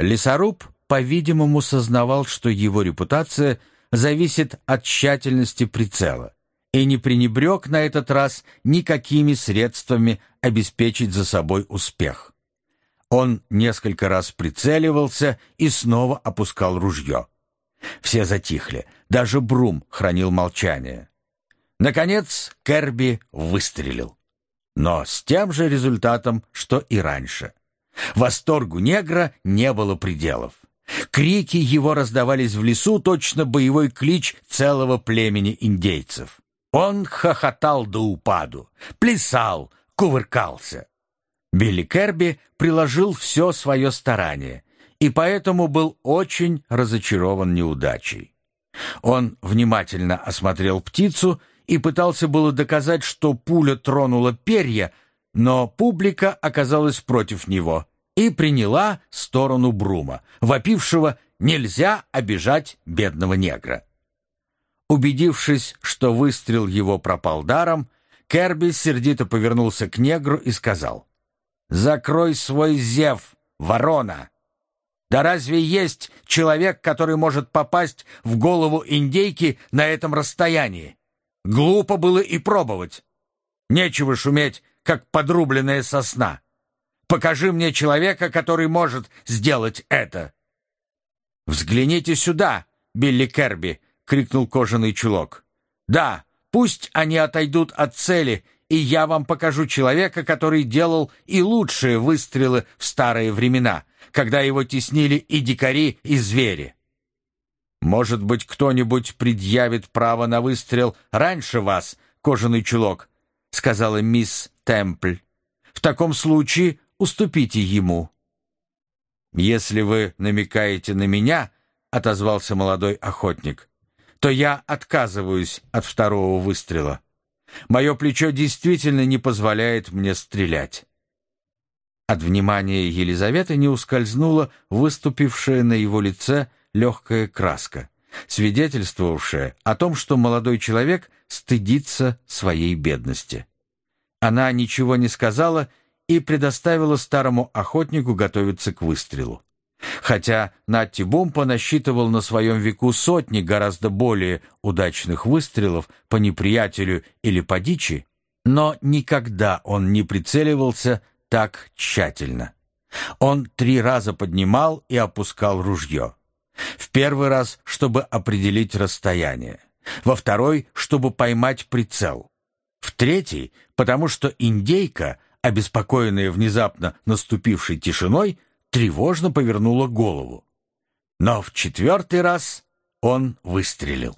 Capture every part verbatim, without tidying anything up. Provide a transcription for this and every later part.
Лесоруб, по-видимому, сознавал, что его репутация зависит от тщательности прицела, и не пренебрег на этот раз никакими средствами обеспечить за собой успех. Он несколько раз прицеливался и снова опускал ружье. Все затихли, даже Брум хранил молчание. Наконец Керби выстрелил. Но с тем же результатом, что и раньше. Восторгу негра не было пределов. Крики его раздавались в лесу, точно боевой клич целого племени индейцев. Он хохотал до упаду, плясал, кувыркался. Билли Керби приложил все свое старание и поэтому был очень разочарован неудачей. Он внимательно осмотрел птицу и пытался было доказать, что пуля тронула перья, но публика оказалась против него и приняла сторону Брума, вопившего «нельзя обижать бедного негра». Убедившись, что выстрел его пропал даром, Керби сердито повернулся к негру и сказал: «Закрой свой зев, ворона! Да разве есть человек, который может попасть в голову индейки на этом расстоянии? Глупо было и пробовать. Нечего шуметь, как подрубленная сосна. Покажи мне человека, который может сделать это». «Взгляните сюда, Билли Керби!» — крикнул кожаный чулок. «Да, пусть они отойдут от цели, и я вам покажу человека, который делал и лучшие выстрелы в старые времена, когда его теснили и дикари, и звери. Может быть, кто-нибудь предъявит право на выстрел раньше вас, кожаный чулок», — сказала мисс Темпль. «В таком случае уступите ему». «Если вы намекаете на меня, — отозвался молодой охотник, — то я отказываюсь от второго выстрела. Мое плечо действительно не позволяет мне стрелять». От внимания Елизаветы не ускользнула выступившая на его лице легкая краска, свидетельствовавшая о том, что молодой человек стыдится своей бедности. Она ничего не сказала и предоставила старому охотнику готовиться к выстрелу. Хотя Натти Бумпо насчитывал на своем веку сотни гораздо более удачных выстрелов по неприятелю или по дичи, но никогда он не прицеливался так тщательно. Он три раза поднимал и опускал ружье. В первый раз, чтобы определить расстояние. Во второй, чтобы поймать прицел. В третий, потому что индейка, обеспокоенная внезапно наступившей тишиной, тревожно повернула голову. Но в четвертый раз он выстрелил.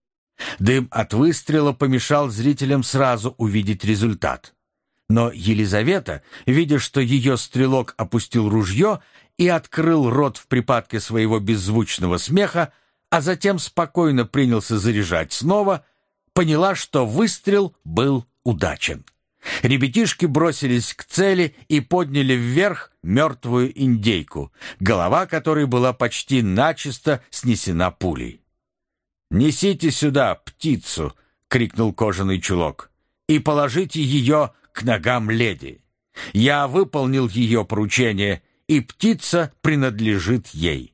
Дым от выстрела помешал зрителям сразу увидеть результат. Но Елизавета, видя, что ее стрелок опустил ружье и открыл рот в припадке своего беззвучного смеха, а затем спокойно принялся заряжать снова, поняла, что выстрел был удачен. Ребятишки бросились к цели и подняли вверх мертвую индейку, голова которой была почти начисто снесена пулей. «Несите сюда птицу!» — крикнул кожаный чулок. «И положите ее к ногам леди. Я выполнил ее поручение, и птица принадлежит ей».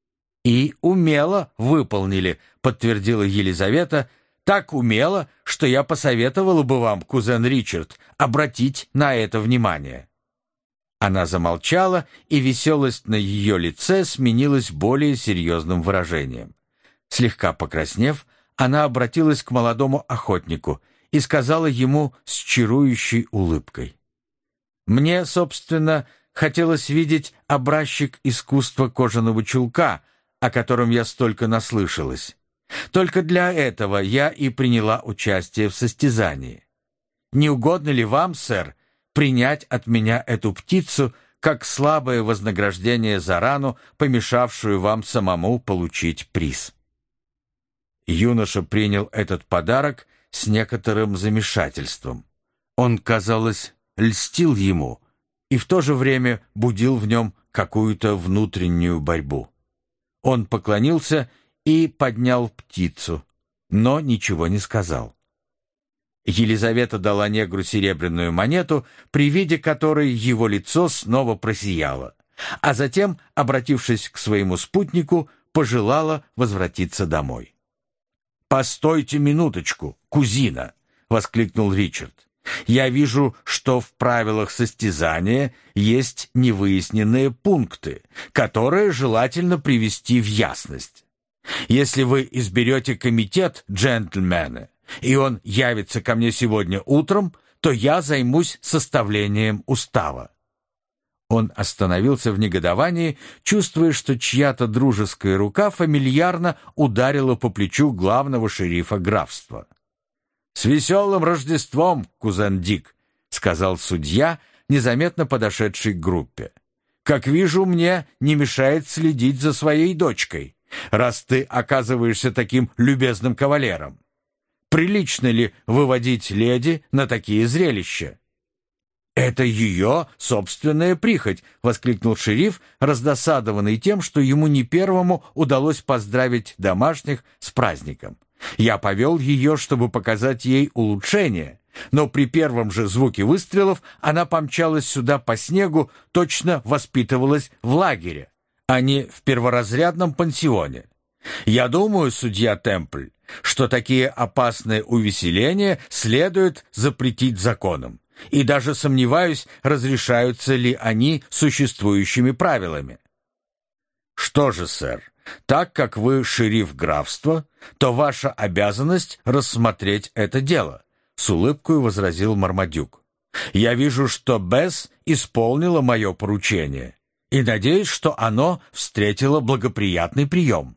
«И умело выполнили», — подтвердила Елизавета, «так умело, что я посоветовала бы вам, кузен Ричард, обратить на это внимание». Она замолчала, и веселость на ее лице сменилась более серьезным выражением. Слегка покраснев, она обратилась к молодому охотнику и сказала ему с чарующей улыбкой: «Мне, собственно, хотелось видеть образчик искусства кожаного чулка, о котором я столько наслышалась. Только для этого я и приняла участие в состязании. Не угодно ли вам, сэр, принять от меня эту птицу как слабое вознаграждение за рану, помешавшую вам самому получить приз?» Юноша принял этот подарок с некоторым замешательством. Он, казалось, льстил ему и в то же время будил в нем какую-то внутреннюю борьбу. Он поклонился и поднял птицу, но ничего не сказал. Елизавета дала негру серебряную монету, при виде которой его лицо снова просияло, а затем, обратившись к своему спутнику, пожелала возвратиться домой. «Постойте минуточку, кузина!» — воскликнул Ричард. «Я вижу, что в правилах состязания есть невыясненные пункты, которые желательно привести в ясность. Если вы изберете комитет, джентльмены, и он явится ко мне сегодня утром, то я займусь составлением устава». Он остановился в негодовании, чувствуя, что чья-то дружеская рука фамильярно ударила по плечу главного шерифа графства. «С веселым Рождеством, кузен Дик», — сказал судья, незаметно подошедший к группе. «Как вижу, мне не мешает следить за своей дочкой, раз ты оказываешься таким любезным кавалером. Прилично ли выводить леди на такие зрелища?» «Это ее собственная прихоть», — воскликнул шериф, раздосадованный тем, что ему не первому удалось поздравить домашних с праздником. «Я повел ее, чтобы показать ей улучшение, но при первом же звуке выстрелов она помчалась сюда по снегу, точно воспитывалась в лагере, а не в перворазрядном пансионе. Я думаю, судья Темпль, что такие опасные увеселения следует запретить законом, и даже сомневаюсь, разрешаются ли они существующими правилами». «Что же, сэр, так как вы шериф графства, то ваша обязанность рассмотреть это дело», — с улыбкой возразил Мармадюк. «Я вижу, что Бесс исполнила мое поручение, и надеюсь, что оно встретило благоприятный прием».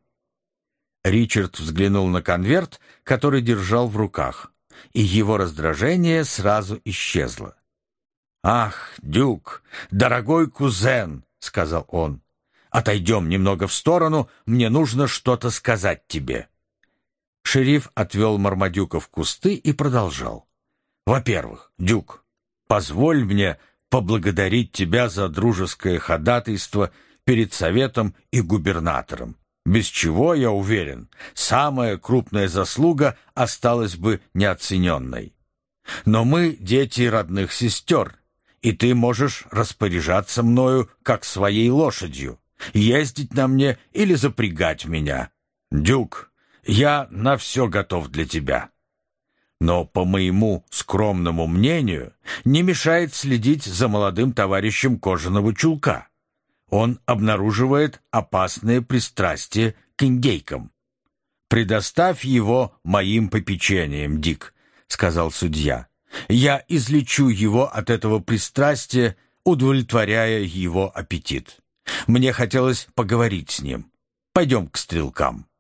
Ричард взглянул на конверт, который держал в руках, и его раздражение сразу исчезло. «Ах, Дюк, дорогой кузен», — сказал он, — «отойдем немного в сторону, мне нужно что-то сказать тебе». Шериф отвел Мармадюка в кусты и продолжал. «Во-первых, Дюк, позволь мне поблагодарить тебя за дружеское ходатайство перед советом и губернатором, без чего, я уверен, самая крупная заслуга осталась бы неоцененной. Но мы дети родных сестер, и ты можешь распоряжаться мною как своей лошадью, ездить на мне или запрягать меня. Дюк, я на все готов для тебя. Но, по моему скромному мнению, не мешает следить за молодым товарищем кожаного чулка. Он обнаруживает опасное пристрастие к индейкам. «Предоставь его моим попечениям, Дик», — сказал судья. «Я излечу его от этого пристрастия, удовлетворяя его аппетит. Мне хотелось поговорить с ним. Пойдем к стрелкам».